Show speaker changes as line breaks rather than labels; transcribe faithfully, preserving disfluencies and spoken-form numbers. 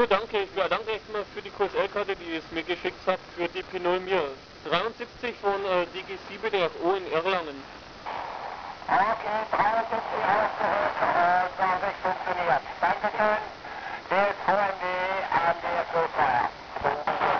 danke. Ich bedanke mich mal für die Q S L-Karte, die ihr es mir geschickt habt, für D P null mir. dreiundsiebzig von äh, D G sieben D F O in Erlangen.
Okay, dreiundsiebzig ausgehört und noch nicht funktioniert. Dankeschön. Der ist V M D an der Flugfeuer.